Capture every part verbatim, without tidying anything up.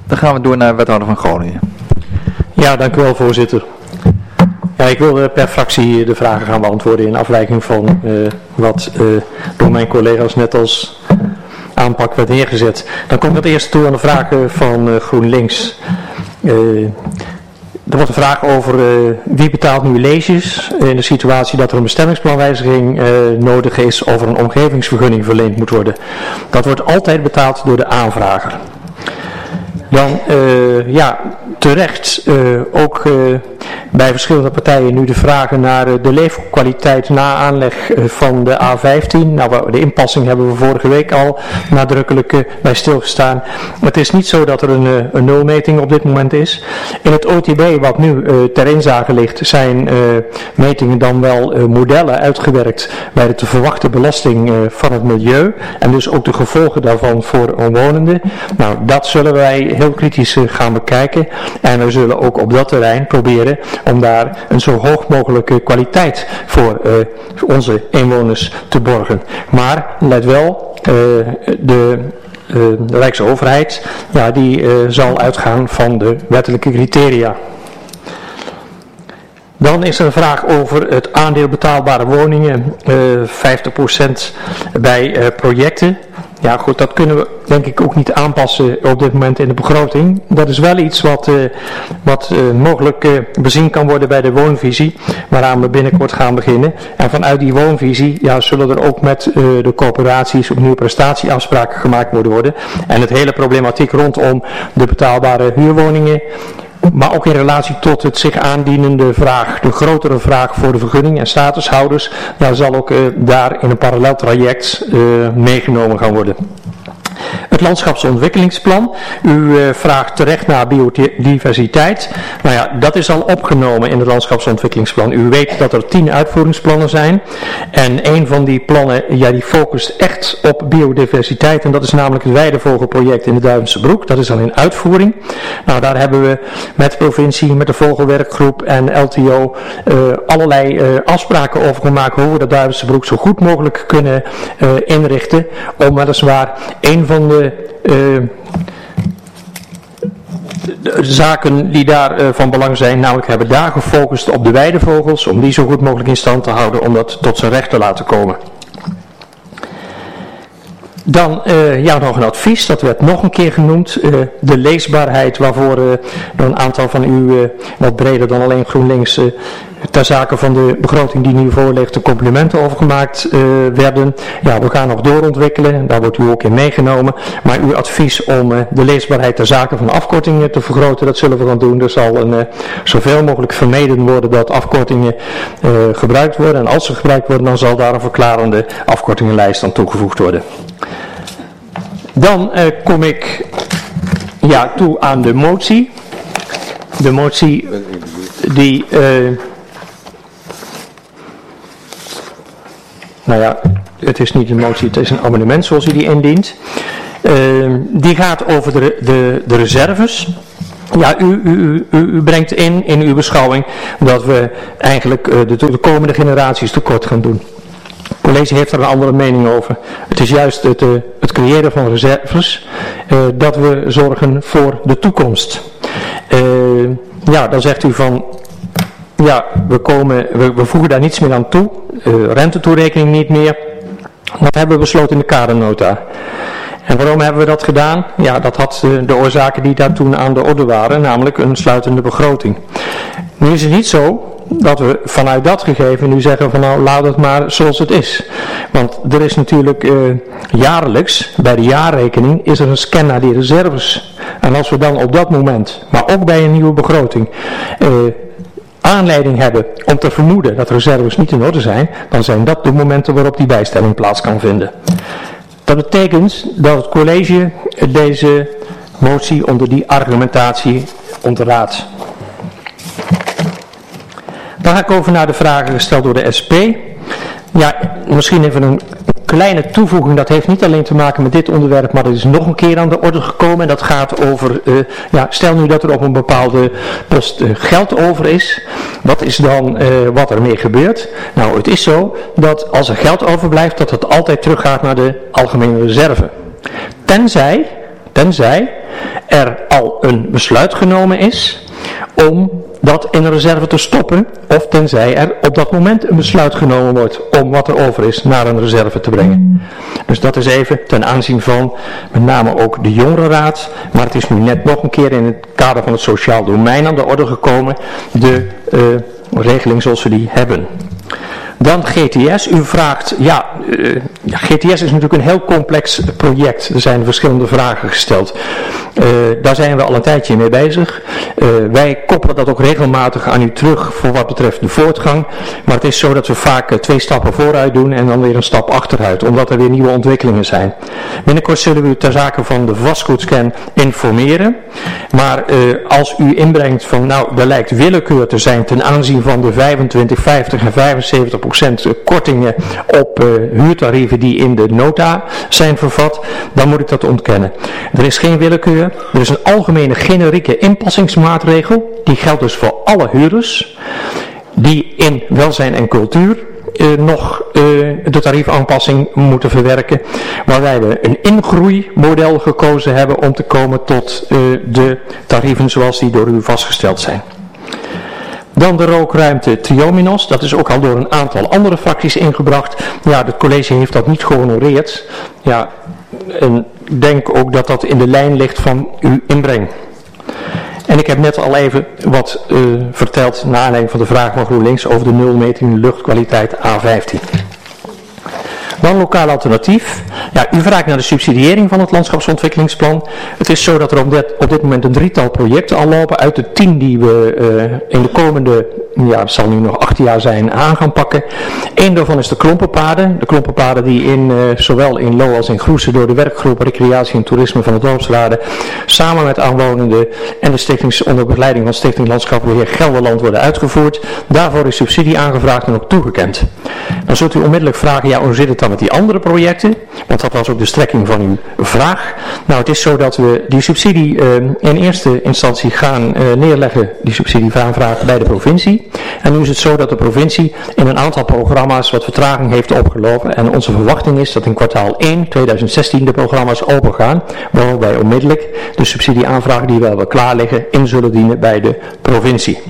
Dan gaan we door naar wethouder van Groningen. Ja, dank u wel, voorzitter. Ja, ik wil per fractie de vragen gaan beantwoorden in afwijking van uh, wat uh, door mijn collega's net als aanpak werd neergezet. Dan kom ik het eerst toe aan de vragen van uh, GroenLinks. Uh, Er wordt een vraag over uh, wie betaalt nu leges in de situatie dat er een bestemmingsplanwijziging uh, nodig is of er een omgevingsvergunning verleend moet worden. Dat wordt altijd betaald door de aanvrager. Dan, uh, ja, terecht, uh, ook uh, bij verschillende partijen nu de vragen naar uh, de leefkwaliteit na aanleg uh, van de A vijftien. Nou, de inpassing hebben we vorige week al nadrukkelijk uh, bij stilgestaan. Het is niet zo dat er een, uh, een nulmeting op dit moment is. In het O T B wat nu uh, ter inzage ligt zijn uh, metingen dan wel uh, modellen uitgewerkt bij de te verwachte belasting uh, van het milieu. En dus ook de gevolgen daarvan voor omwonenden. Nou, dat zullen wij heel kritisch uh, gaan bekijken. En we zullen ook op dat terrein proberen om daar een zo hoog mogelijke kwaliteit voor uh, onze inwoners te borgen. Maar let wel, uh, de, uh, de Rijksoverheid ja, die uh, zal uitgaan van de wettelijke criteria. Dan is er een vraag over het aandeel betaalbare woningen, uh, vijftig procent bij uh, projecten. Ja goed, dat kunnen we denk ik ook niet aanpassen op dit moment in de begroting. Dat is wel iets wat, uh, wat uh, mogelijk uh, bezien kan worden bij de woonvisie, waaraan we binnenkort gaan beginnen. En vanuit die woonvisie ja, zullen er ook met uh, de corporaties opnieuw prestatieafspraken gemaakt moeten worden. En het hele problematiek rondom de betaalbare huurwoningen, maar ook in relatie tot het zich aandienende vraag, de grotere vraag voor de vergunning en statushouders, daar zal ook uh, daar in een parallel traject uh, meegenomen gaan worden. Het landschapsontwikkelingsplan. U uh, vraagt terecht naar biodiversiteit. Nou ja, dat is al opgenomen in het landschapsontwikkelingsplan. U weet dat er tien uitvoeringsplannen zijn. En een van die plannen, ja, die focust echt op biodiversiteit. En dat is namelijk het Weidevogelproject in de Duivense Broek. Dat is al in uitvoering. Nou, daar hebben we met de provincie, met de Vogelwerkgroep en L T O uh, allerlei uh, afspraken over gemaakt hoe we de Duivense Broek zo goed mogelijk kunnen uh, inrichten. Om weliswaar een van de uh, de zaken die daar uh, van belang zijn, namelijk hebben daar gefocust op de weidevogels, om die zo goed mogelijk in stand te houden, om dat tot zijn recht te laten komen. Dan uh, ja, nog een advies, dat werd nog een keer genoemd, uh, de leesbaarheid waarvoor uh, een aantal van u uh, wat breder dan alleen GroenLinks uh, ter zake van de begroting die nu voor ligt de complimenten over gemaakt uh, werden. Ja, we gaan nog doorontwikkelen, daar wordt u ook in meegenomen. Maar uw advies om uh, de leesbaarheid ter zake van afkortingen te vergroten, dat zullen we dan doen. Er zal een, uh, zoveel mogelijk vermeden worden dat afkortingen uh, gebruikt worden. En als ze gebruikt worden, dan zal daar een verklarende afkortingenlijst aan toegevoegd worden. Dan uh, kom ik ja, toe aan de motie. De motie die... Uh, Nou ja, het is niet een motie, het is een amendement zoals u die indient. Uh, die gaat over de, de, de reserves. Ja, u, u, u, u brengt in, in uw beschouwing dat we eigenlijk uh, de, de komende generaties tekort gaan doen. Het college heeft er een andere mening over. Het is juist het, uh, het creëren van reserves uh, dat we zorgen voor de toekomst. Uh, ja, dan zegt u van... Ja, we, komen, we, we voegen daar niets meer aan toe, uh, rentetoerekening niet meer. Dat hebben we besloten in de kadernota. En waarom hebben we dat gedaan? Ja, dat had uh, de oorzaken die daar toen aan de orde waren, namelijk een sluitende begroting. Nu is het niet zo dat we vanuit dat gegeven nu zeggen van nou laat het maar zoals het is. Want er is natuurlijk uh, jaarlijks, bij de jaarrekening, is er een scan naar die reserves. En als we dan op dat moment, maar ook bij een nieuwe begroting... Uh, aanleiding hebben om te vermoeden dat reserves niet in orde zijn, dan zijn dat de momenten waarop die bijstelling plaats kan vinden. Dat betekent dat het college deze motie onder die argumentatie ontraadt. Dan ga ik over naar de vragen gesteld door de S P. Ja, misschien even een kleine toevoeging, dat heeft niet alleen te maken met dit onderwerp, maar dat is nog een keer aan de orde gekomen. En dat gaat over, uh, ja, stel nu dat er op een bepaalde post uh, geld over is. Wat is dan uh, wat ermee gebeurt? Nou, het is zo dat als er geld overblijft, dat het altijd teruggaat naar de algemene reserve. Tenzij... tenzij er al een besluit genomen is om dat in een reserve te stoppen, of tenzij er op dat moment een besluit genomen wordt om wat er over is naar een reserve te brengen. Dus dat is even ten aanzien van met name ook de Jongerenraad, maar het is nu net nog een keer in het kader van het sociaal domein aan de orde gekomen, de uh, regeling zoals we die hebben. Dan G T S. U vraagt, ja, uh, G T S is natuurlijk een heel complex project. Er zijn verschillende vragen gesteld. Uh, daar zijn we al een tijdje mee bezig. Uh, wij koppelen dat ook regelmatig aan u terug voor wat betreft de voortgang. Maar het is zo dat we vaak uh, twee stappen vooruit doen en dan weer een stap achteruit. Omdat er weer nieuwe ontwikkelingen zijn. Binnenkort zullen we u ter zake van de vastgoedscan informeren. Maar uh, als u inbrengt van, nou, er lijkt willekeur te zijn ten aanzien van de vijfentwintig, vijftig en vijfenzeventig procent kortingen op uh, huurtarieven die in de nota zijn vervat, dan moet ik dat ontkennen. Er is geen willekeur, er is een algemene generieke inpassingsmaatregel, die geldt dus voor alle huurders, die in welzijn en cultuur uh, nog uh, de tariefaanpassing moeten verwerken, waarbij we een ingroeimodel gekozen hebben om te komen tot uh, de tarieven zoals die door u vastgesteld zijn. Dan de rookruimte Triominos, dat is ook al door een aantal andere fracties ingebracht. Ja, het college heeft dat niet gehonoreerd. Ja, en ik denk ook dat dat in de lijn ligt van uw inbreng. En ik heb net al even wat uh, verteld naar aanleiding van de vraag van GroenLinks over de nulmeting luchtkwaliteit A vijftien. Dan lokaal alternatief. Ja, u vraagt naar de subsidiëring van het landschapsontwikkelingsplan. Het is zo dat er op dit, op dit moment een drietal projecten al lopen uit de tien die we uh, in de komende, ja het zal nu nog acht jaar zijn, aan gaan pakken. Eén daarvan is de klompenpaden. De klompenpaden die in, uh, zowel in Lo als in Groesen door de werkgroep Recreatie en Toerisme van de Dorpsraden samen met aanwonenden en de stichtings onder begeleiding van Stichting Landschappelijk Beheer Gelderland worden uitgevoerd. Daarvoor is subsidie aangevraagd en ook toegekend. Dan zult u onmiddellijk vragen, ja, hoe zit het dan met die andere projecten? Want dat was ook de strekking van uw vraag. Nou, het is zo dat we die subsidie uh, in eerste instantie gaan uh, neerleggen, die subsidieaanvraag bij de provincie. En nu is het zo dat de provincie in een aantal programma's wat vertraging heeft opgelopen. En onze verwachting is dat in kwartaal één tweeduizend zestien de programma's open gaan. Waarop wij onmiddellijk de subsidieaanvragen die wel wel klaar liggen in zullen dienen bij de provincie.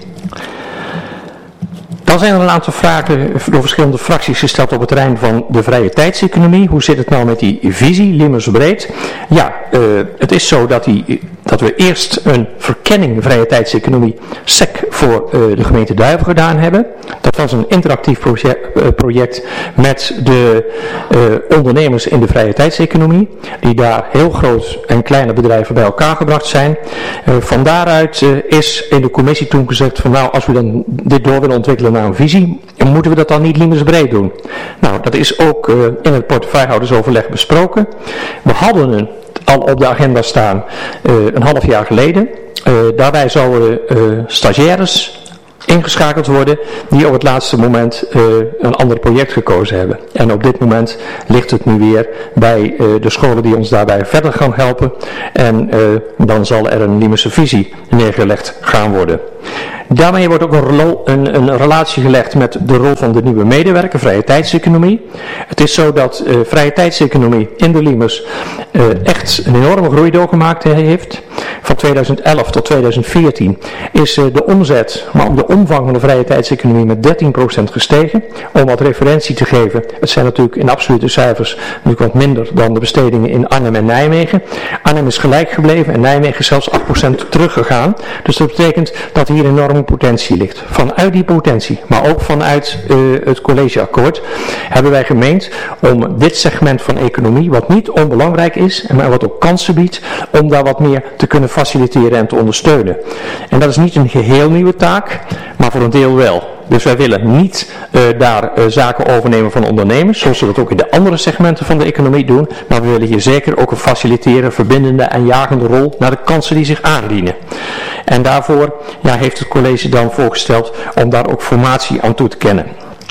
Dan zijn er een aantal vragen door verschillende fracties gesteld op het terrein van de vrije tijdseconomie. Hoe zit het nou met die visie, Limmers breed? Ja, uh, het is zo dat, die, dat we eerst een verkenning vrije tijdseconomie S E C voor uh, de gemeente Duiven gedaan hebben. Dat was een interactief project, uh, project met de uh, ondernemers in de vrije tijdseconomie. Die daar heel groot en kleine bedrijven bij elkaar gebracht zijn. Uh, van daaruit uh, is in de commissie toen gezegd van nou, als we dan dit door willen ontwikkelen naar een visie, moeten we dat dan niet liemensbreed doen. Nou, dat is ook uh, in het portefeuillehoudersoverleg besproken. We hadden een al op de agenda staan uh, een half jaar geleden. Uh, daarbij zouden uh, stagiaires ingeschakeld worden die op het laatste moment uh, een ander project gekozen hebben. En op dit moment ligt het nu weer bij uh, de scholen die ons daarbij verder gaan helpen. En uh, dan zal er een Liemerse visie neergelegd gaan worden. Daarmee wordt ook een, rol, een, een relatie gelegd met de rol van de nieuwe medewerker, vrije tijdseconomie. Het is zo dat uh, vrije tijdseconomie in de Liemers uh, echt een enorme groei doorgemaakt heeft. Van tweeduizend elf tot tweeduizend veertien is uh, de omzet, maar ook de omvang van de vrije tijdseconomie met dertien procent gestegen. Om wat referentie te geven, het zijn natuurlijk in absolute cijfers natuurlijk wat minder dan de bestedingen in Arnhem en Nijmegen. Arnhem is gelijk gebleven en Nijmegen is zelfs acht procent teruggegaan. Dus dat betekent dat hier enorme potentie ligt. Vanuit die potentie, maar ook vanuit uh, het collegeakkoord, hebben wij gemeend om dit segment van economie, wat niet onbelangrijk is, maar wat ook kansen biedt, om daar wat meer te kunnen faciliteren en te ondersteunen. En dat is niet een geheel nieuwe taak, maar voor een deel wel. Dus wij willen niet uh, daar uh, zaken overnemen van ondernemers, zoals we dat ook in de andere segmenten van de economie doen, maar we willen hier zeker ook een faciliterende, verbindende en jagende rol naar de kansen die zich aandienen. En daarvoor ja, heeft het college dan voorgesteld om daar ook formatie aan toe te kennen.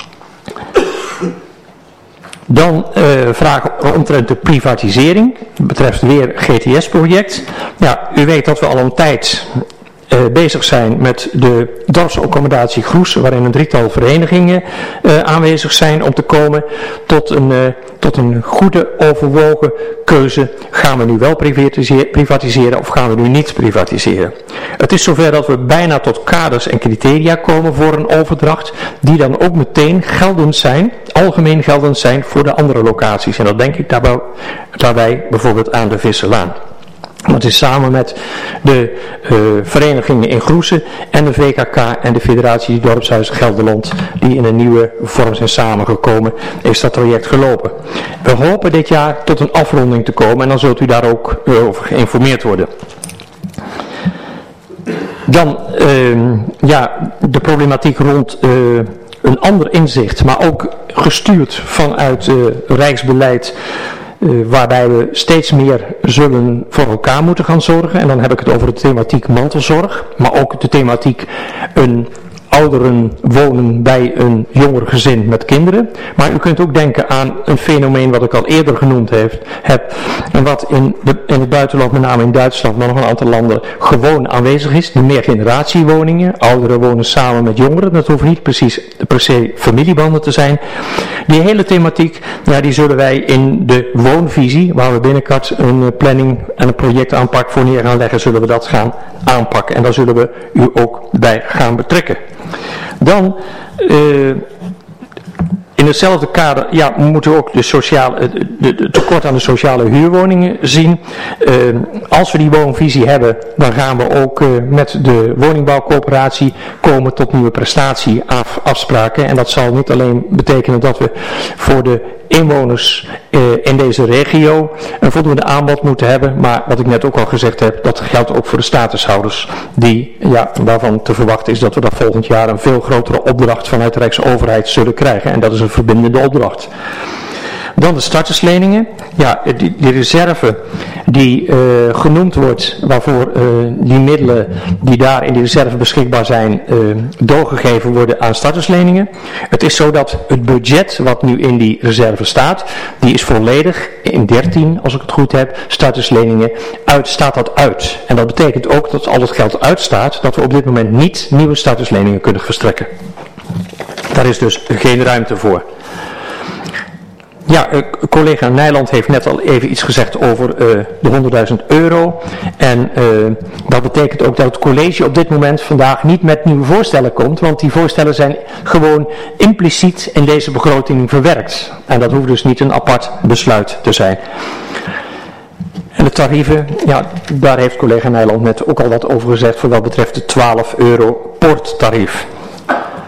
Dan uh, vragen omtrent de privatisering, dat betreft weer G T S-project. Ja, u weet dat we al een tijd uh, bezig zijn met de dorpsaccommodatie Groes, waarin een drietal verenigingen uh, aanwezig zijn om te komen tot een, uh, tot een goede overwogen keuze. Gaan we nu wel privatiseren, privatiseren of gaan we nu niet privatiseren? Het is zover dat we bijna tot kaders en criteria komen voor een overdracht, die dan ook meteen geldend zijn, algemeen geldend zijn voor de andere locaties. En dat denk ik daarbij, daarbij bijvoorbeeld aan de Visserlaan. Dat is samen met de uh, verenigingen in Groesen en de V K K en de Federatie Dorpshuizen Gelderland, die in een nieuwe vorm zijn samengekomen, is dat traject gelopen. We hopen dit jaar tot een afronding te komen en dan zult u daar ook uh, over geïnformeerd worden. Dan uh, ja, de problematiek rond uh, een ander inzicht, maar ook gestuurd vanuit uh, Rijksbeleid, Uh, waarbij we steeds meer zullen voor elkaar moeten gaan zorgen. En dan heb ik het over de thematiek mantelzorg, maar ook de thematiek een ouderen wonen bij een jonger gezin met kinderen. Maar u kunt ook denken aan een fenomeen wat ik al eerder genoemd heeft, heb en wat in, de, in het buitenland, met name in Duitsland, maar nog een aantal landen, gewoon aanwezig is. De meergeneratiewoningen. Ouderen wonen samen met jongeren. Dat hoeven niet precies per se familiebanden te zijn. Die hele thematiek, ja, die zullen wij in de woonvisie, waar we binnenkort een planning en een projectaanpak voor neer gaan leggen, zullen we dat gaan aanpakken. En daar zullen we u ook bij gaan betrekken. Dan, uh, in hetzelfde kader, ja, moeten we ook de, sociale, de, de tekort aan de sociale huurwoningen zien. Uh, als we die woonvisie hebben, dan gaan we ook uh, met de woningbouwcoöperatie komen tot nieuwe prestatieafspraken. En dat zal niet alleen betekenen dat we voor de inwoners uh, in deze regio een voldoende aanbod moeten hebben, maar wat ik net ook al gezegd heb, dat geldt ook voor de statushouders, die, ja, waarvan te verwachten is dat we dat volgend jaar een veel grotere opdracht vanuit de Rijksoverheid zullen krijgen, en dat is een verbindende opdracht. Dan de startersleningen. Ja, die, die reserve die uh, genoemd wordt, waarvoor uh, die middelen die daar in die reserve beschikbaar zijn, uh, doorgegeven worden aan startersleningen. Het is zo dat het budget wat nu in die reserve staat, die is volledig in dertien, als ik het goed heb, startersleningen uit, staat dat uit. En dat betekent ook dat al het geld uitstaat, dat we op dit moment niet nieuwe startersleningen kunnen verstrekken. Daar is dus geen ruimte voor. Ja, collega Nijland heeft net al even iets gezegd over uh, de honderdduizend euro. En uh, dat betekent ook dat het college op dit moment vandaag niet met nieuwe voorstellen komt. Want die voorstellen zijn gewoon impliciet in deze begroting verwerkt. En dat hoeft dus niet een apart besluit te zijn. En de tarieven, ja, daar heeft collega Nijland net ook al wat over gezegd voor wat betreft de twaalf euro poorttarief.